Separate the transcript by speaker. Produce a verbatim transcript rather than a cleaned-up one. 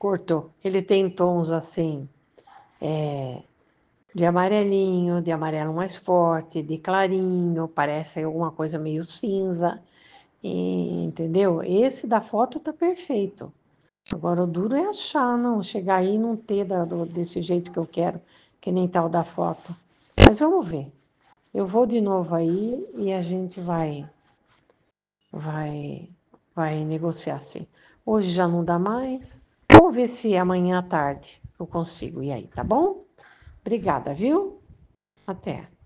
Speaker 1: Cortou. Ele tem tons assim, é, de amarelinho, de amarelo mais forte, de clarinho, parece alguma coisa meio cinza, e, entendeu? Esse da foto tá perfeito. Agora o duro é achar, não, chegar aí e não ter da- do- desse jeito que eu quero, que nem tal da foto. Mas vamos ver. Eu vou de novo aí e a gente vai, vai, vai negociar sim. Hoje já não dá mais. Vamos ver se amanhã à tarde eu consigo. E aí, tá bom? Obrigada, viu? Até.